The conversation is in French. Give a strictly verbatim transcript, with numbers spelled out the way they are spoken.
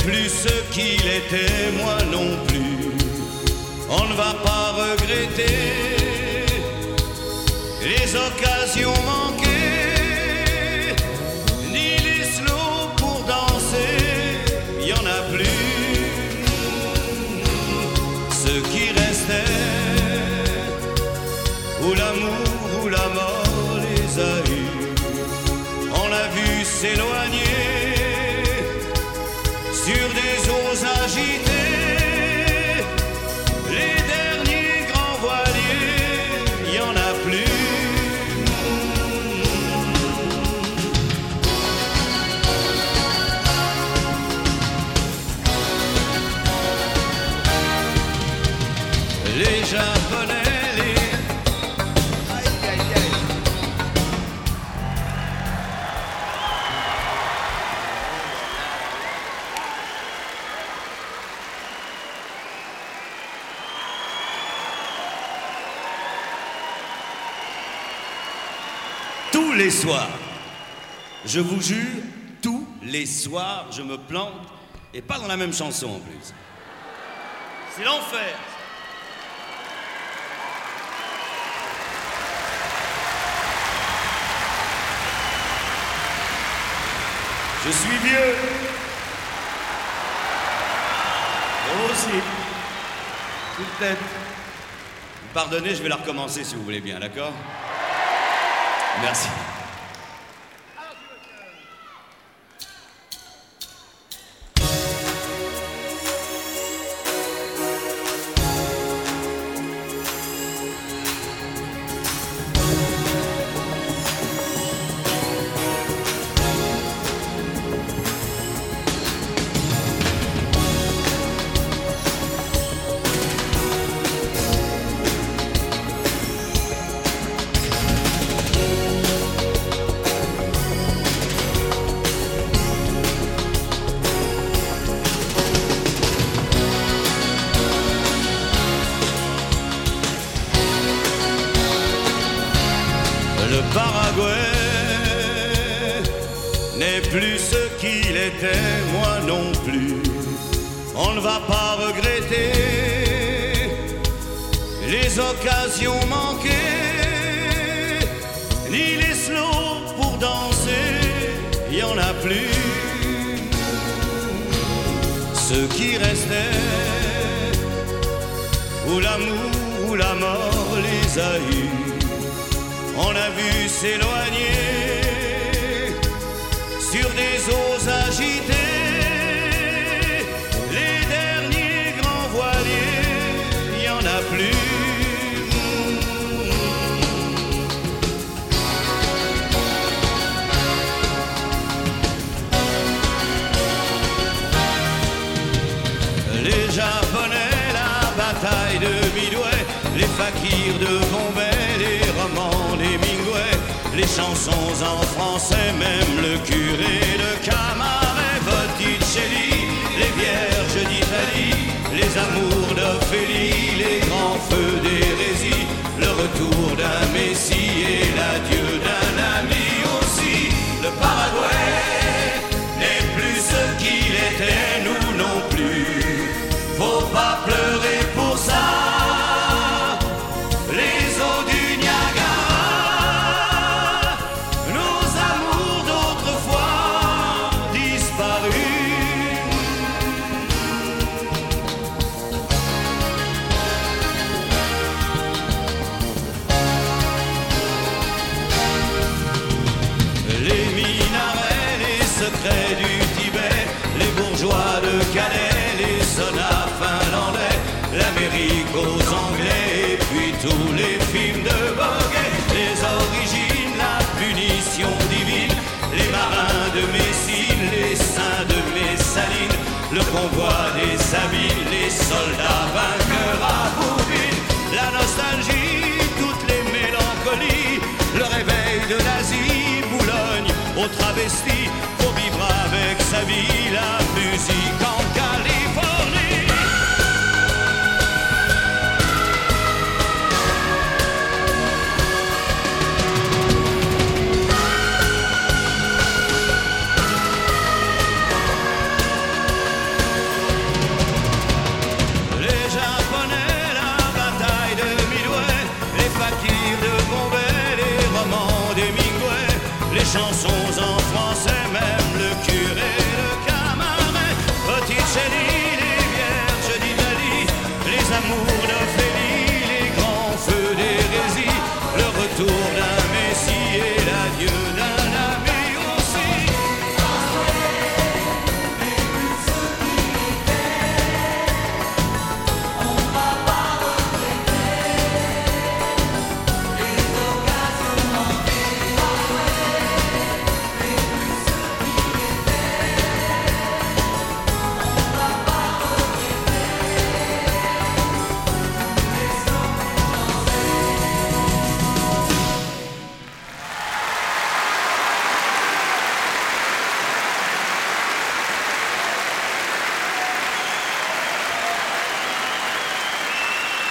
plus ce qu'il était, moi non plus. On ne va pas regretter les occasions manquées, ni les slows pour danser, il n'y en a plus. Ce qui restait, où l'amour ou la mort les a eus, on a vu s'éloigner sur des eaux agitées. Les derniers grands voiliers, il n'y en a plus. Les Japonais, les... Aïe, aïe, aïe. Tous les soirs, je vous jure, tous les soirs, je me plante, et pas dans la même chanson en plus. C'est l'enfer. Je suis vieux. Moi aussi. Toute tête. Vous pardonnez, je vais la recommencer si vous voulez bien, d'accord? Merci. Le Paraguay n'est plus ce qu'il était, moi non plus. On ne va pas regretter les occasions manquées, ni les slows pour danser, il n'y en a plus. Ce qui restait, où l'amour ou la mort les a eus, on a vu s'éloigner sur des eaux agitées. Les derniers grands voiliers, il n'y en a plus. Les Japonais, la bataille de Midway, les fakirs de Bombay, les romans d'Hemingway, les chansons en français, même le curé de Camaret, Botticelli, les vierges d'Italie, les amours d'Ophélie, les grands feux d'hérésie, le retour d'un messie et l'adieu d'un ami aussi. Le Paraguay n'est plus ce qu'il était, nous non plus. Faut pas pleurer pour ça. Du Tibet, les bourgeois de Calais, les sonas finlandais, l'Amérique aux Anglais, et puis tous les films de Boguet, les origines, la punition divine, les marins de Messine, les saints de Messaline, le convoi des Sabines, les soldats vainqueurs à Bourville, la nostalgie, toutes les mélancolies, le réveil de l'Asie, Boulogne, aux travestis, faut vivre avec sa vie, la musique en Californie. chansons